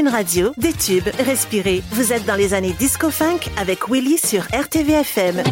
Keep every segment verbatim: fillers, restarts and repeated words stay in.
une radio, des tubes, respirez. Vous êtes dans les années disco-funk avec Willy sur R T V F M.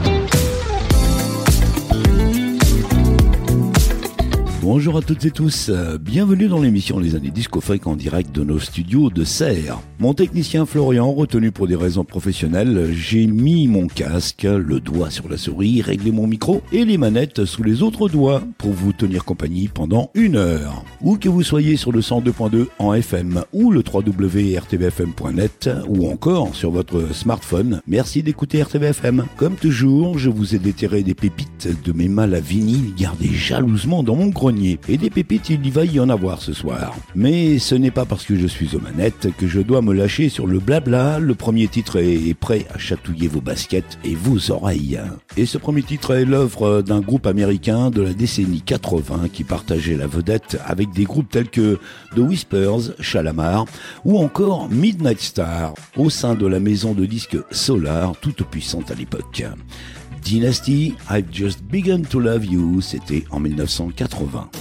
Bonjour à toutes et tous, bienvenue dans l'émission Les années disco-funk en direct de nos studios de Serres. Mon technicien Florian, retenu pour des raisons professionnelles, j'ai mis mon casque, le doigt sur la souris, réglé mon micro et les manettes sous les autres doigts pour vous tenir compagnie pendant une heure. Où que vous soyez sur le cent deux point deux en F M ou le w w w point r t v f m point net ou encore sur votre smartphone, merci d'écouter R T V F M. Comme toujours, je vous ai déterré des pépites de mes mâles à vinyle gardés jalousement dans mon grenier. Et des pépites, il y va y en avoir ce soir. Mais ce n'est pas parce que je suis aux manettes que je dois me lâcher sur le blabla. Le premier titre est prêt à chatouiller vos baskets et vos oreilles. Et ce premier titre est l'œuvre d'un groupe américain de la décennie quatre-vingts qui partageait la vedette avec des groupes tels que The Whispers, Shalamar ou encore Midnight Star au sein de la maison de disques Solar, toute puissante à l'époque. Dynasty, I've Just Begun to Love You, c'était en dix-neuf cent quatre-vingts.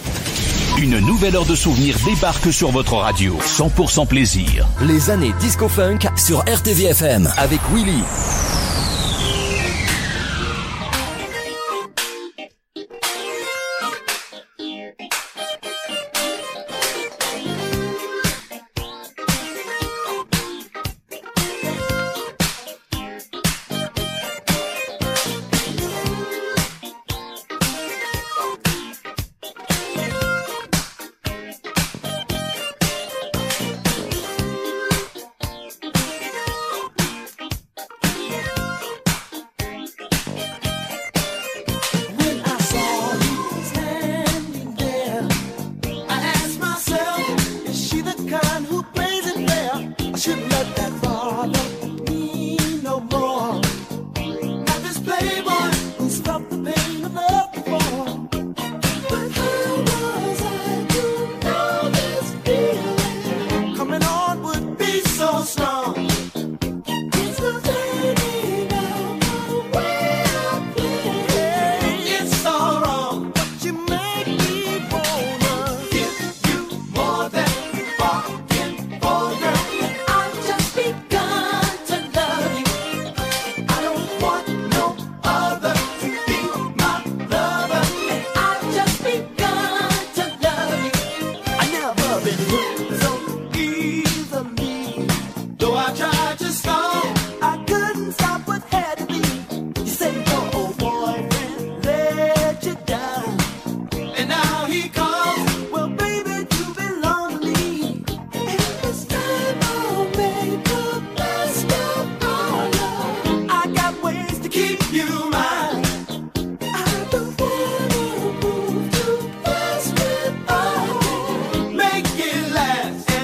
Une nouvelle heure de souvenirs débarque sur votre radio. cent pour cent plaisir. Les années disco-funk sur R T V F M avec Willy. Make it last.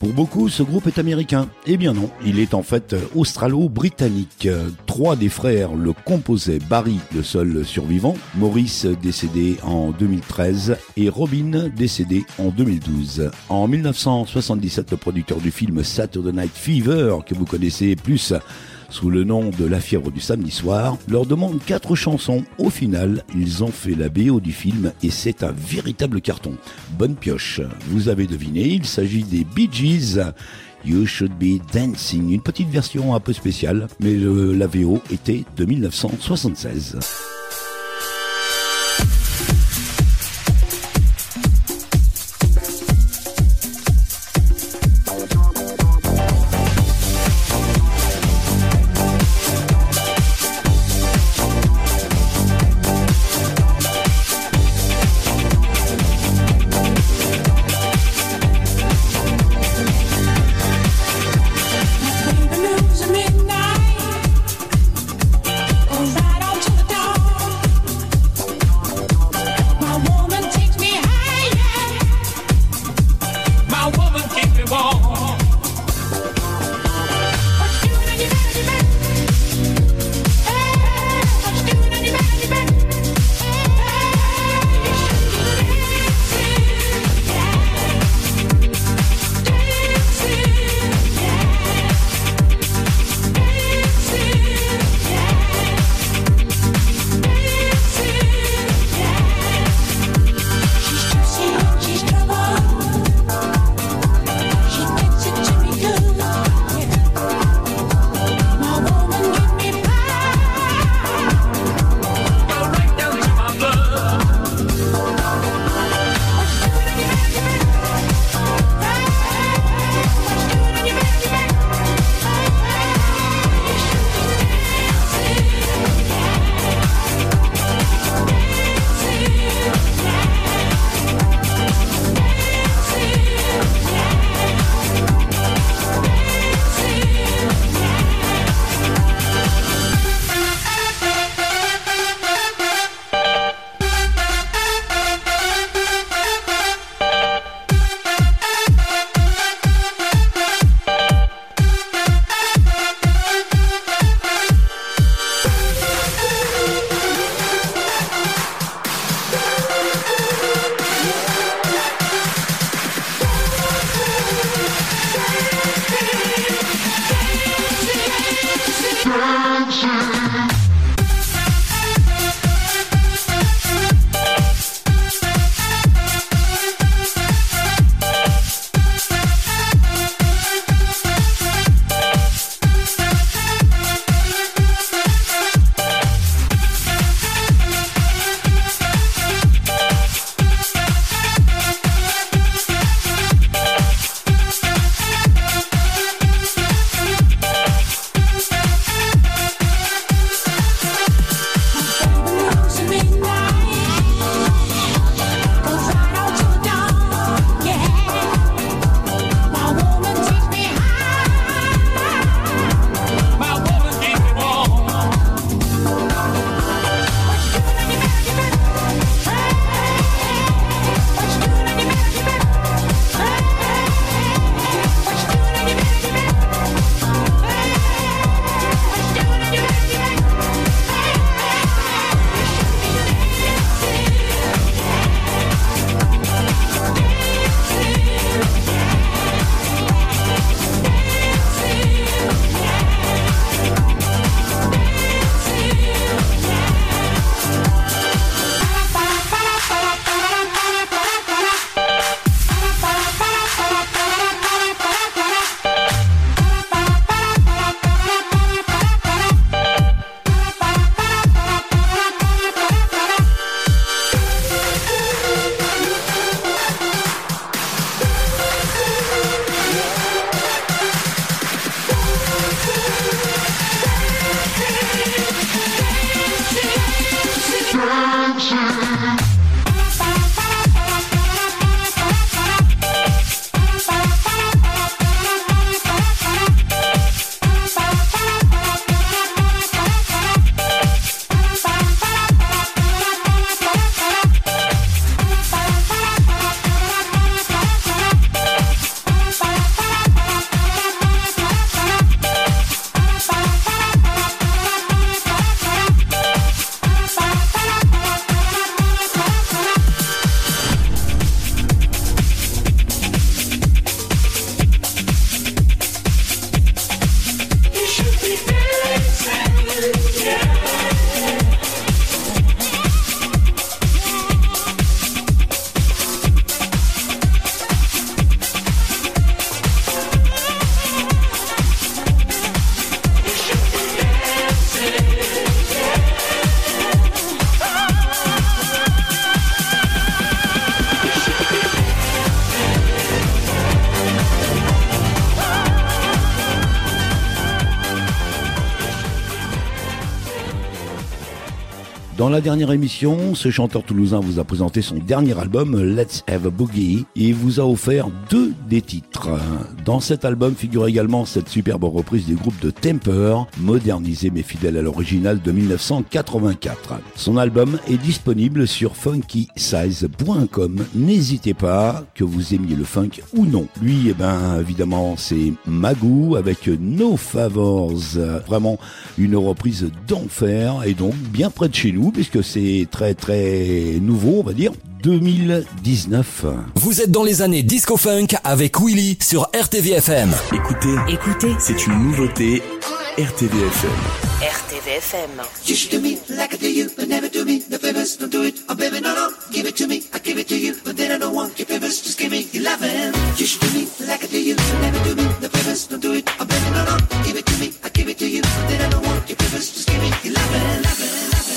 Pour beaucoup, ce groupe est américain. Eh bien non, il est en fait australo-britannique. Trois des frères le composaient, Barry, le seul survivant, Maurice, décédé en deux mille treize, et Robin, décédé en deux mille douze. En mille neuf cent soixante-dix-sept, le producteur du film Saturday Night Fever, que vous connaissez plus sous le nom de La fièvre du samedi soir, leur demande quatre chansons. Au final, ils ont fait la B O du film et c'est un véritable carton. Bonne pioche. Vous avez deviné, il s'agit des Bee Gees. You Should Be Dancing, une petite version un peu spéciale, mais le, la V O était de mille neuf cent soixante-seize. Dans la dernière émission, ce chanteur toulousain vous a présenté son dernier album, Let's Have a Boogie, et vous a offert deux des titres. Dans cet album figure également cette superbe reprise du groupe de Temper, modernisée mais fidèle à l'original de mille neuf cent quatre-vingt-quatre. Son album est disponible sur funky size point com. N'hésitez pas, que vous aimiez le funk ou non. Lui, eh ben, évidemment, c'est Magoo avec No Favors. Vraiment une reprise d'enfer et donc bien près de chez nous puisque c'est très très nouveau, on va dire. deux mille dix-neuf. Vous êtes dans les années disco funk avec Willy sur R T V F M. Écoutez, Écoutez, c'est une nouveauté R T V F M. R T V F M. You should do me like I do you, but never do me the favors. Don't do it, oh baby, no, no. Give it to me, I give it to you, but then I don't want your favors. Just give me your lovin'. You should do me like I do you, but never do me the favors. Don't do it, oh baby, no, no. Give it to me, I give it to you, but then I don't want your favors. Just give me your lovin', lovin', lovin'.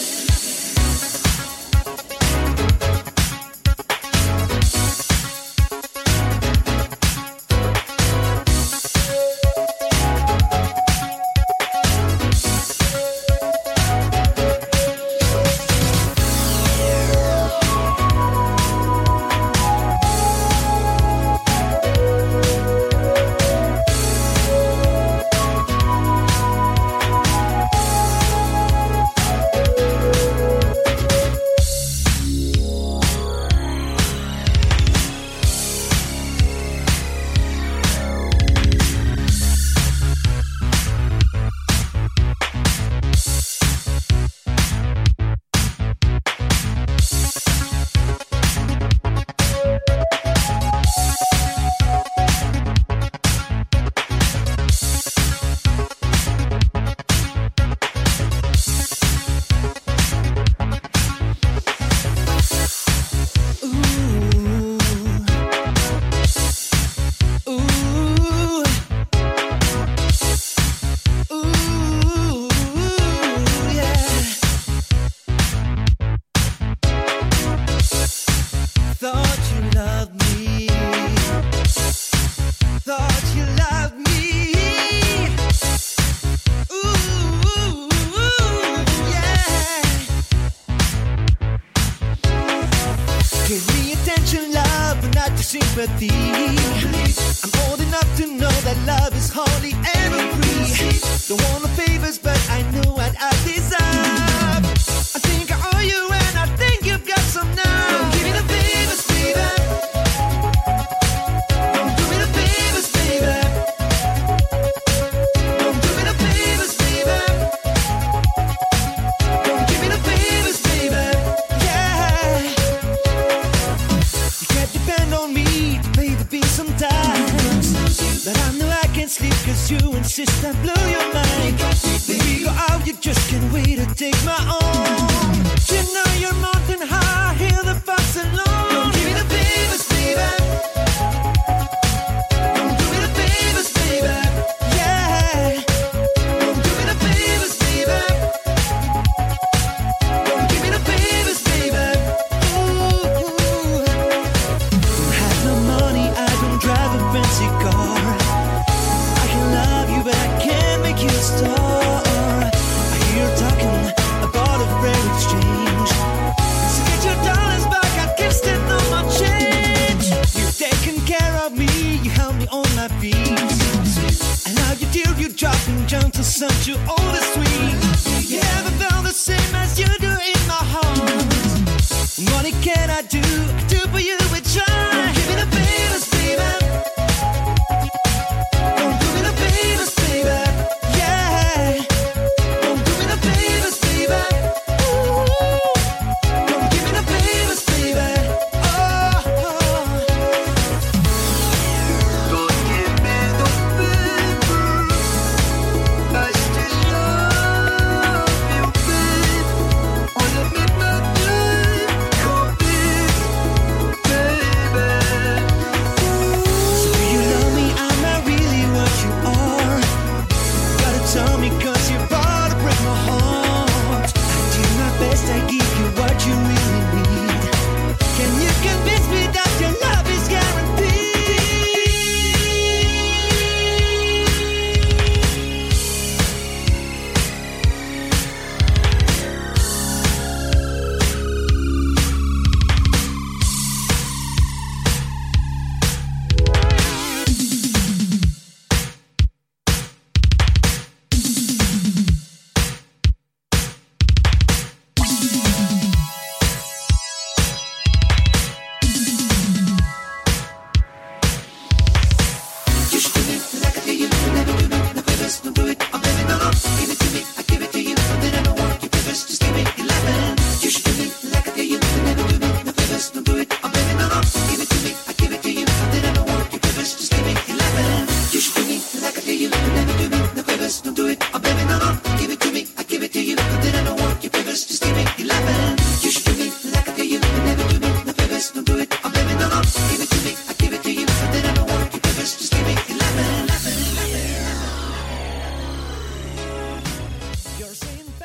Sympathy. I'm old enough to know that love is hardly ever free. Don't want no favors, but I know what I deserve. I think I owe you, and I think you've got some now. Don't give me the favors, baby. Don't do me the favors, baby. Don't do me the favors, baby. Don't give me the favors, baby. Yeah. You can't depend on me. Sometimes, but I know I can't sleep cause you insist I blow your mind. When we go out you just can't wait to take my own. You know you're mountain high, hear the fox alone. Don't give me the favors, baby. Don't do me the favors, baby. Yeah. Don't do me the favors, baby. Don't give me the favors, baby. Ooh, ooh. Don't have no money, I drive a fancy car. I can love you, but I can't make you a star. I hear you talking about a fair exchange. So get your dollars back, I can't stand no more change. You've taken care of me, you held me on my feet. I love you till you drop and jump to such you all the sweet. You never felt the same as you do in my heart. What can I do? I do for you, we try. Give me the favors, baby. Don't do me the favors, baby. Yeah. Don't do me the favors, baby. Ooh. Don't give me the favors, baby. Oh, oh. Don't give me the favors. I still love you, babe. Wanna make my life complete.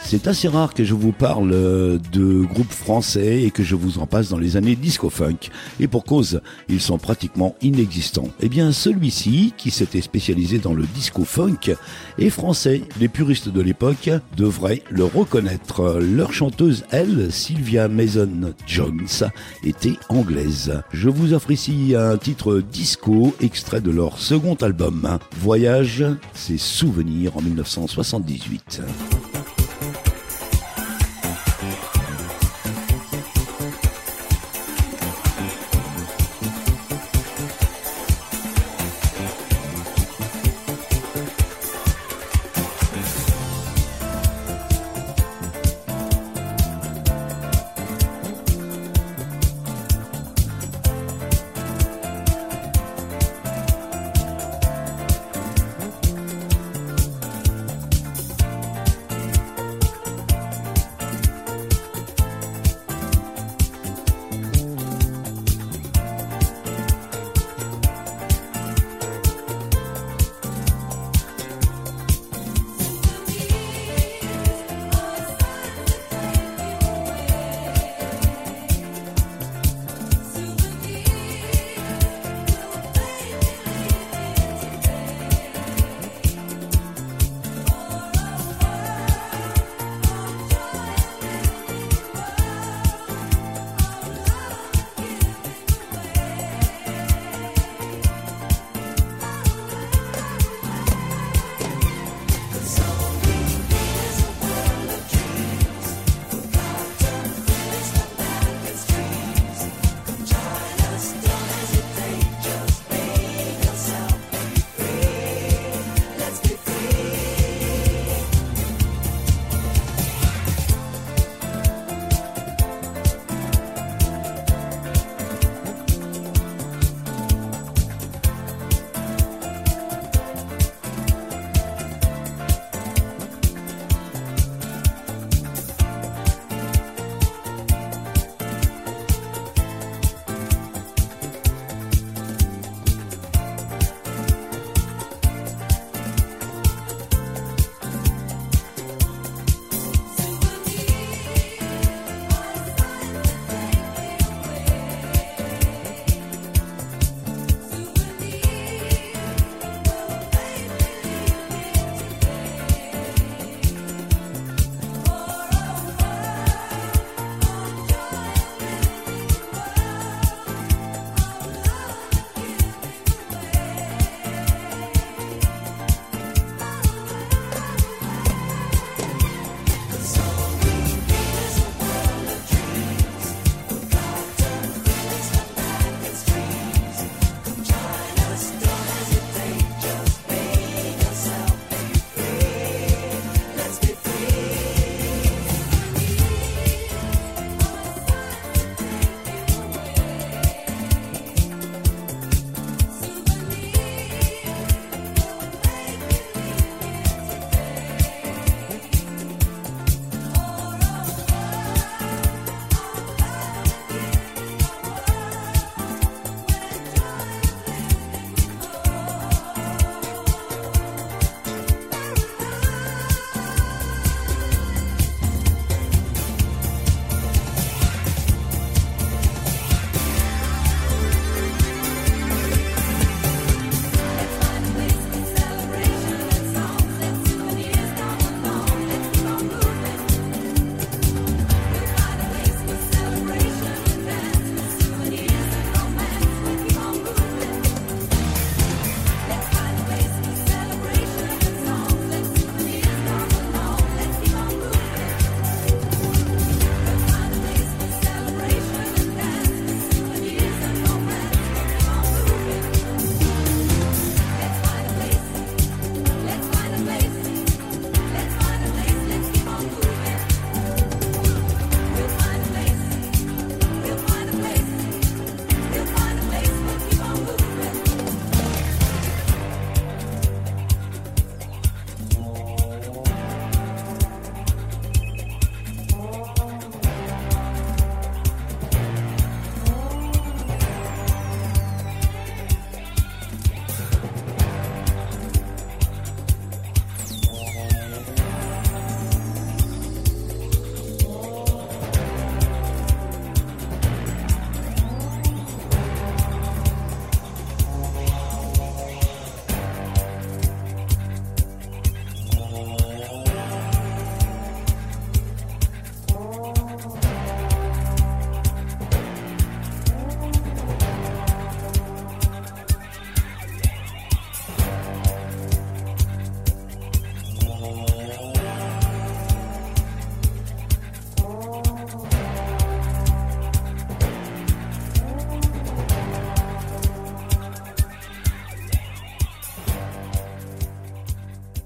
C'est assez rare que je vous parle de groupes français et que je vous en passe dans les années disco-funk. Et pour cause, ils sont pratiquement inexistants. Eh bien, celui-ci, qui s'était spécialisé dans le disco-funk, est français. Les puristes de l'époque devraient le reconnaître. Leur chanteuse, elle, Sylvia Mason-Jones, était anglaise. Je vous offre ici un titre disco, extrait de leur second album. Voyage, c'est souvenirs en dix-neuf cent soixante-dix-huit.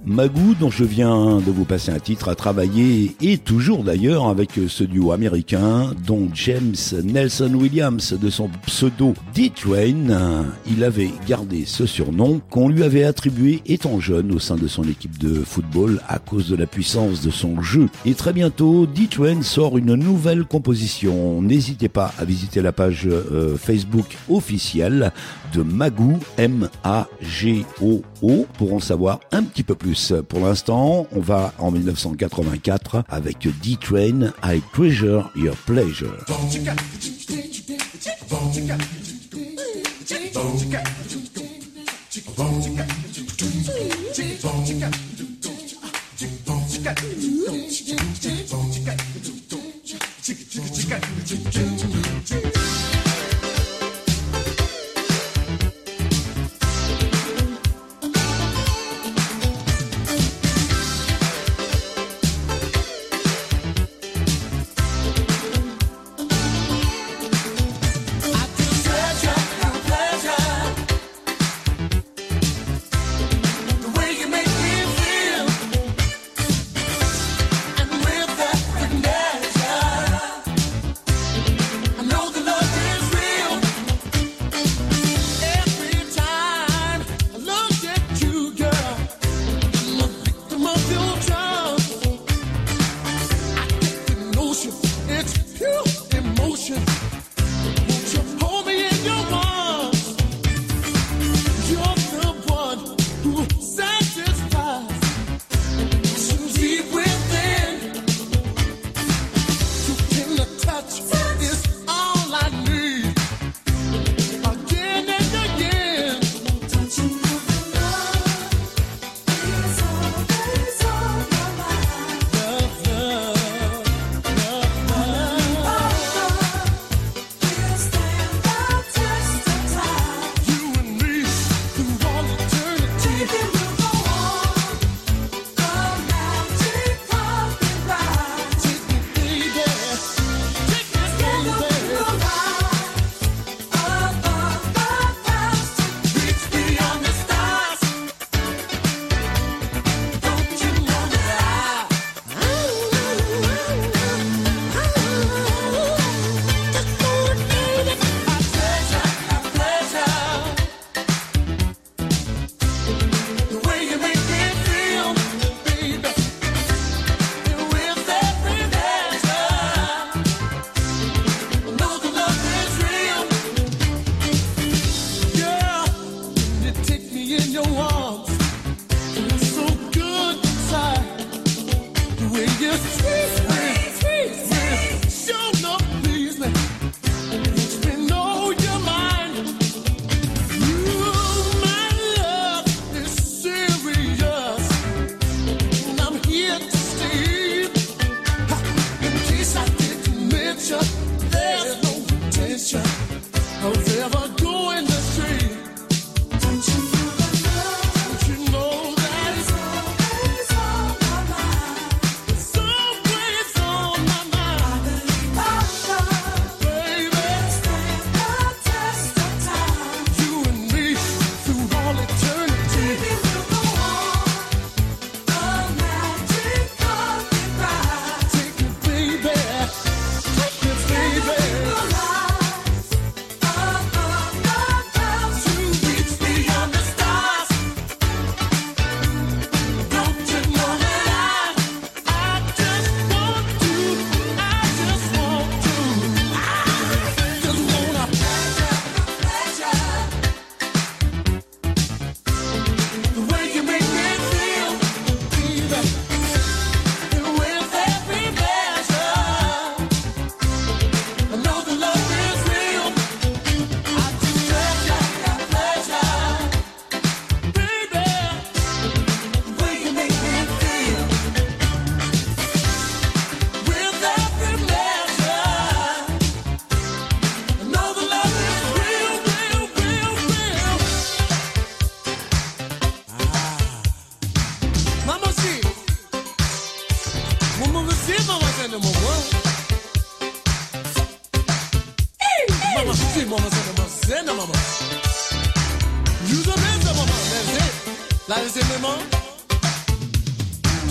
Magoo, dont je viens de vous passer un titre, a travaillé, et toujours d'ailleurs, avec ce duo américain, dont James Nelson Williams, de son pseudo D-Train. Il avait gardé ce surnom qu'on lui avait attribué étant jeune au sein de son équipe de football à cause de la puissance de son jeu. Et très bientôt, D-Train sort une nouvelle composition. N'hésitez pas à visiter la page euh, Facebook officielle de Magoo, M A G O O, pour en savoir un petit peu plus. Pour l'instant, on va en dix-neuf cent quatre-vingt-quatre avec D-Train, I Treasure Your Pleasure.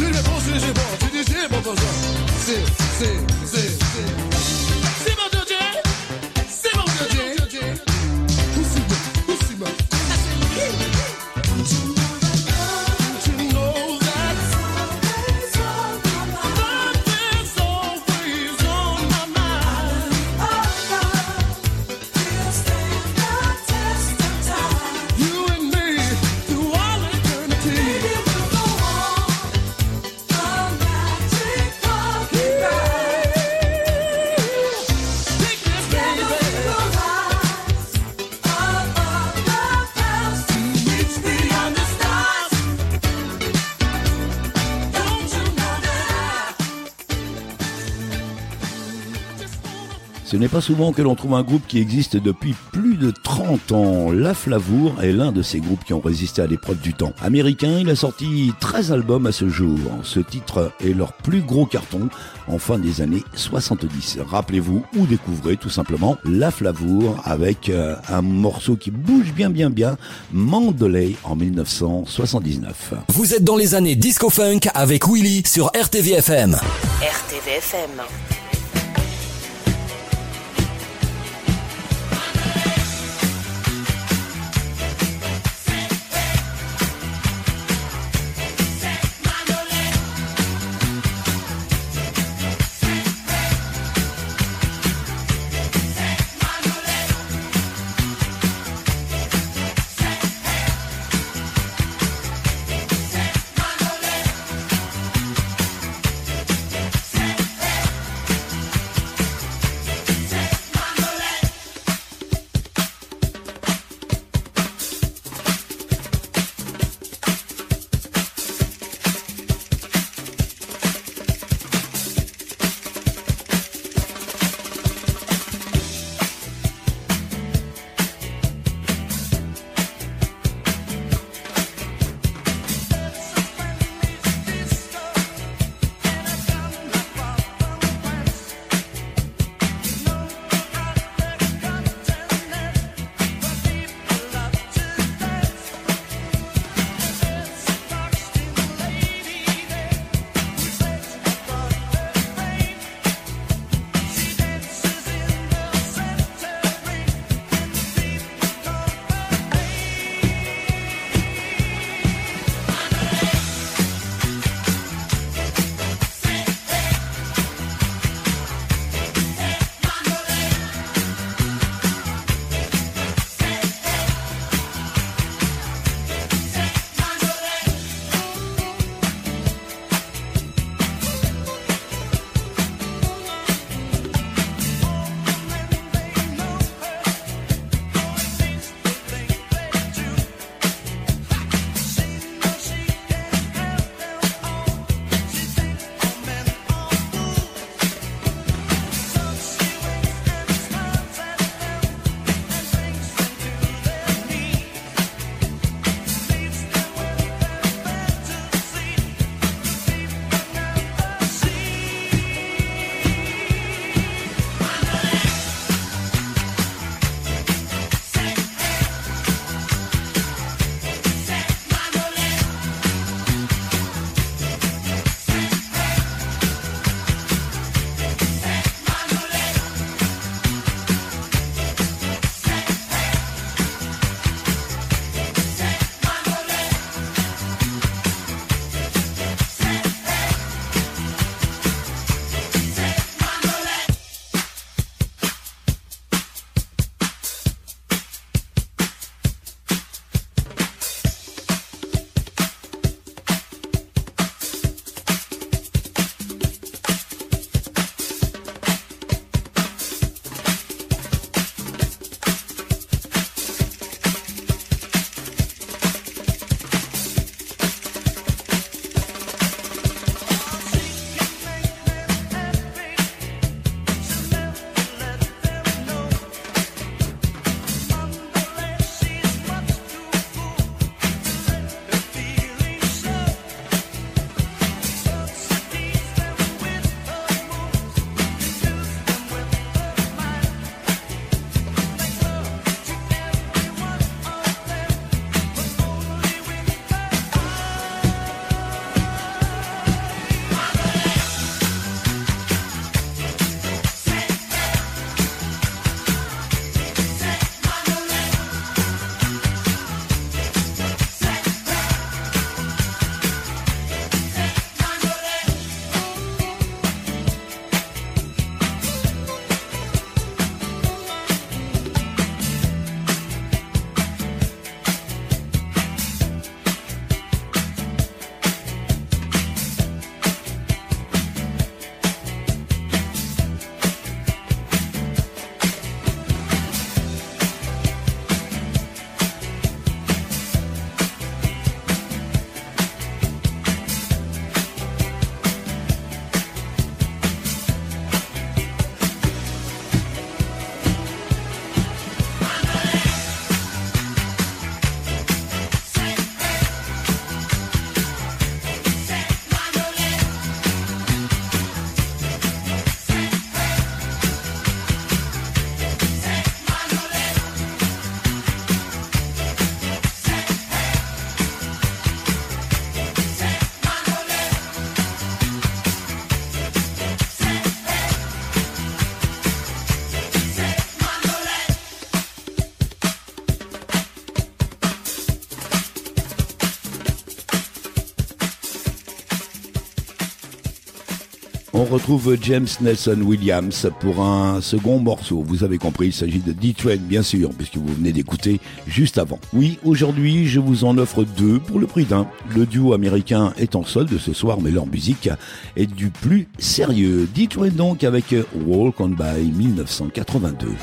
Tu réponds si j'ai bon, tu dis j'ai bon, ça. C'est, c'est, c'est, c'est. C'est mon Dieu, c'est mon Dieu. Aussi bon, aussi bon. Ce n'est pas souvent que l'on trouve un groupe qui existe depuis plus de trente ans. La Flavour est l'un de ces groupes qui ont résisté à l'épreuve du temps. Américain, il a sorti treize albums à ce jour. Ce titre est leur plus gros carton en fin des années soixante-dix. Rappelez-vous ou découvrez tout simplement La Flavour avec euh, un morceau qui bouge bien bien bien, Mandalay en mille neuf cent soixante-dix-neuf. Vous êtes dans les années disco funk avec Willy sur R T V F M. R T V F M. Hey! On retrouve James Nelson Williams pour un second morceau. Vous avez compris, il s'agit de D-Train, bien sûr, puisque vous venez d'écouter juste avant. Oui, aujourd'hui, je vous en offre deux pour le prix d'un. Le duo américain est en solde ce soir, mais leur musique est du plus sérieux. D-Train donc avec Walk On By dix-neuf cent quatre-vingt-deux.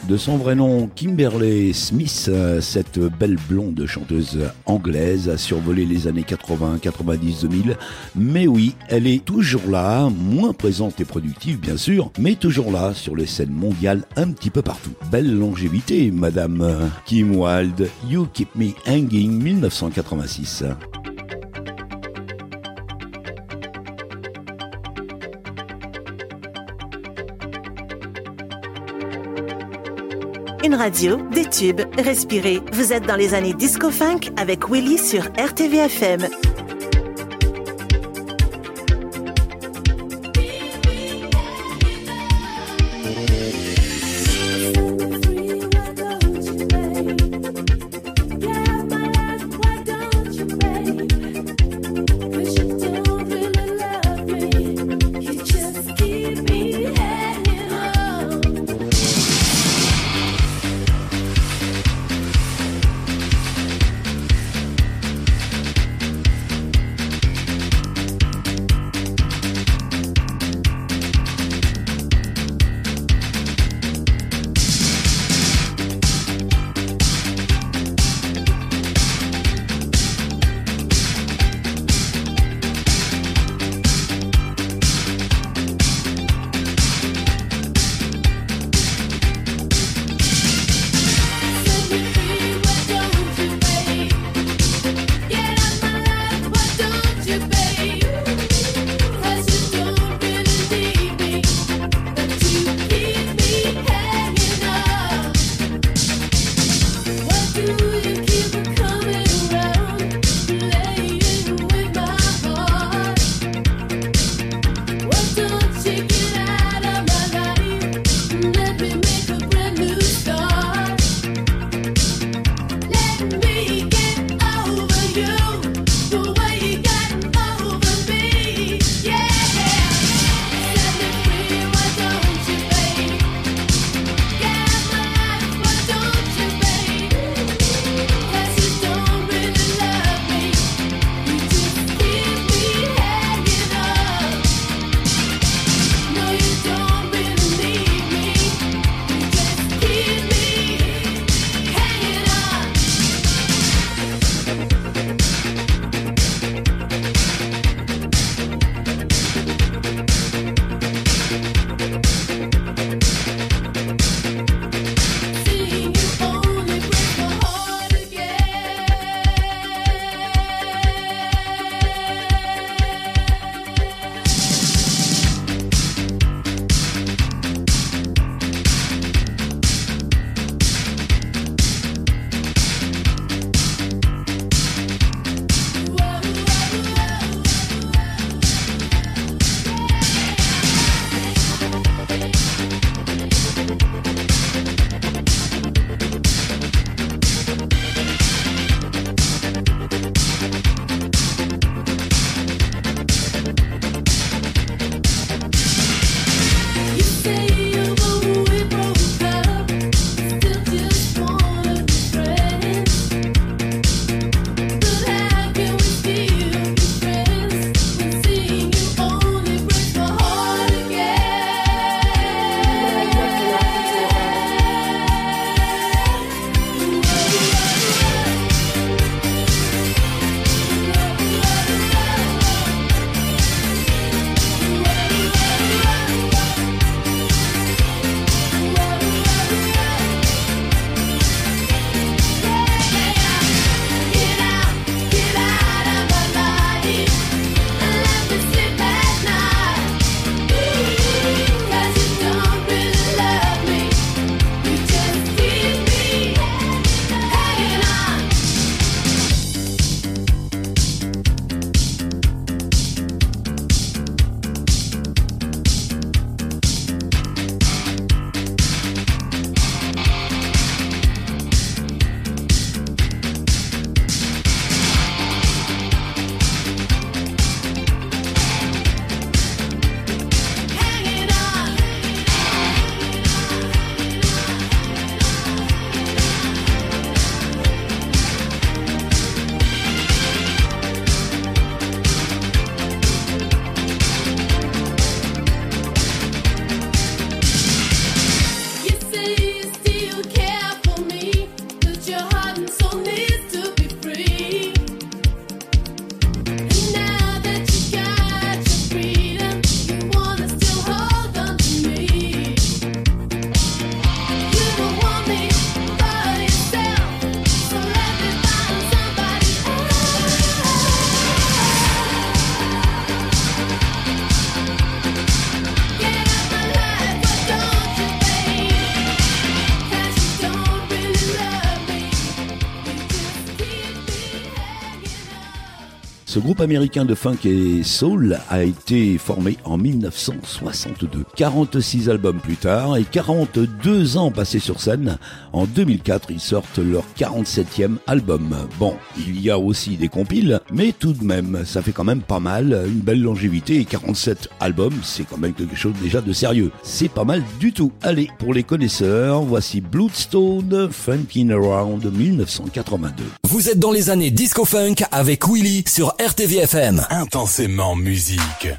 De son vrai nom, Kimberly Smith, cette belle blonde chanteuse anglaise a survolé les années quatre-vingts, quatre-vingt-dix, deux mille. Mais oui, elle est toujours là, moins présente et productive bien sûr, mais toujours là sur les scènes mondiales un petit peu partout. Belle longévité, Madame Kim Wilde, You Keep Me Hanging, dix-neuf cent quatre-vingt-six. Une radio, des tubes, respirez. Vous êtes dans les années disco-funk avec Willy sur R T V F M. Ce groupe américain de funk et soul a été formé en mille neuf cent soixante-deux. quarante-six albums plus tard et quarante-deux ans passés sur scène, en deux mille quatre, ils sortent leur quarante-septième album. Bon, il y a aussi des compiles, mais tout de même, ça fait quand même pas mal, une belle longévité et quarante-sept albums, c'est quand même quelque chose déjà de sérieux. C'est pas mal du tout. Allez, pour les connaisseurs, voici Bloodstone, Funkin' Around mille neuf cent quatre-vingt-deux. Vous êtes dans les années disco-funk avec Willy sur R T V F M. Intensément musique.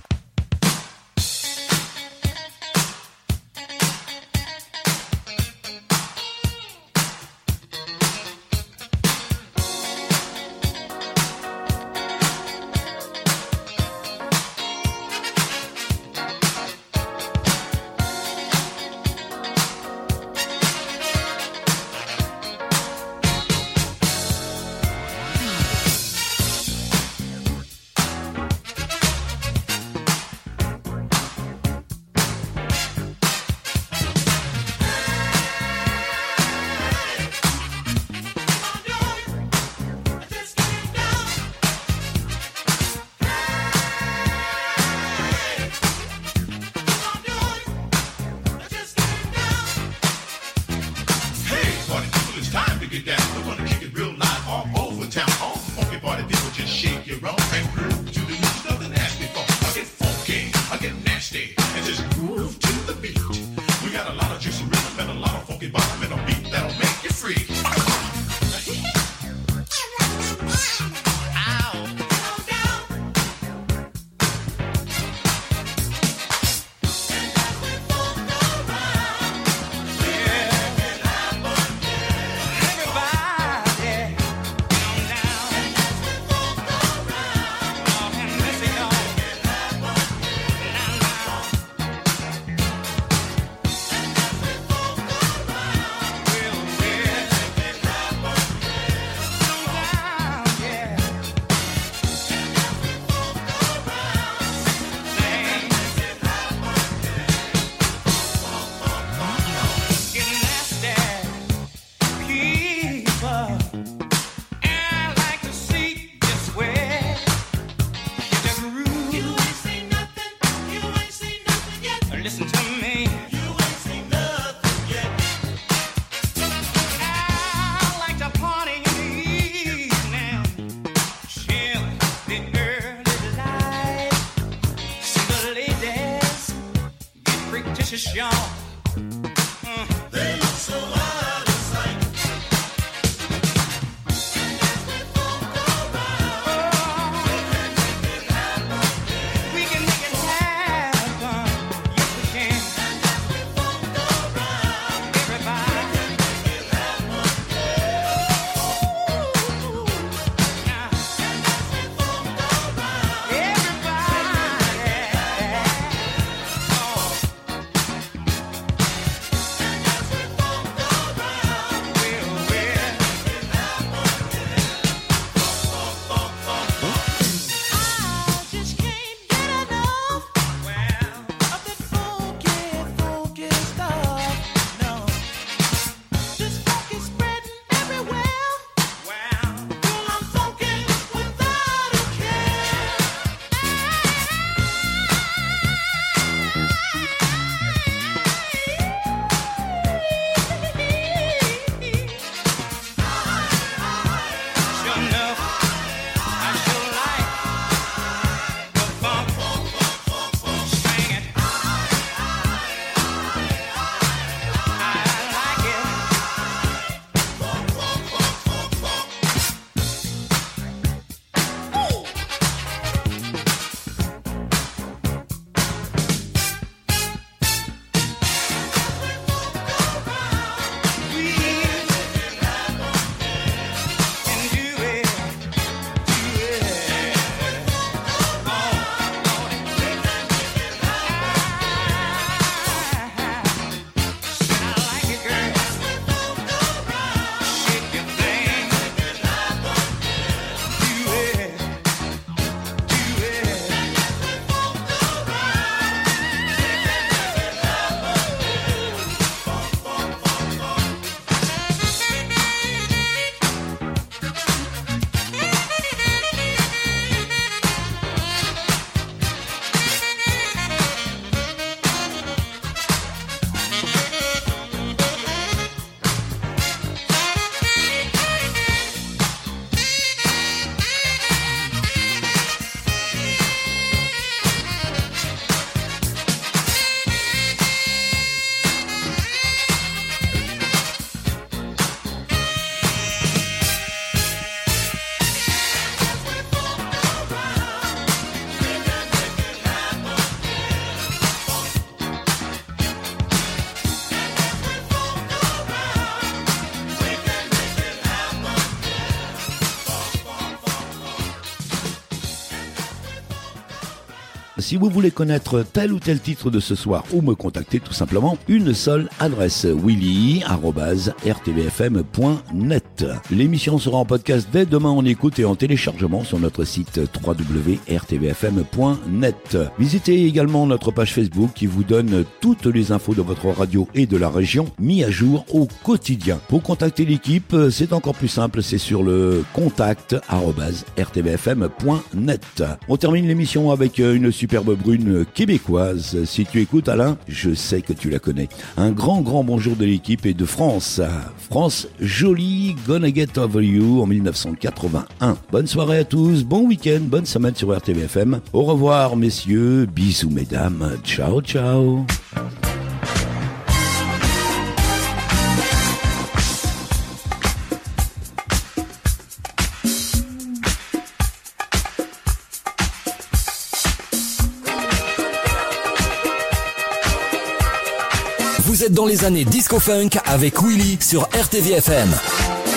Si vous voulez connaître tel ou tel titre de ce soir ou me contacter tout simplement, une seule adresse, willy arobase r t v f m point net. L'émission sera en podcast dès demain en écoute et en téléchargement sur notre site w w w point r t v f m point net. Visitez également notre page Facebook qui vous donne toutes les infos de votre radio et de la région mis à jour au quotidien. Pour contacter l'équipe, c'est encore plus simple, c'est sur le contact arobase r t v f m point net. On termine l'émission avec une superbe brune québécoise. Si tu écoutes Alain, je sais que tu la connais. Un grand grand bonjour de l'équipe et de France. France jolie, Gonna Get Over You en dix-neuf cent quatre-vingt-un. Bonne soirée à tous, bon week-end, bonne semaine sur R T V F M. Au revoir messieurs, bisous mesdames, ciao ciao. Vous êtes dans les années disco funk avec Willy sur R T V F M.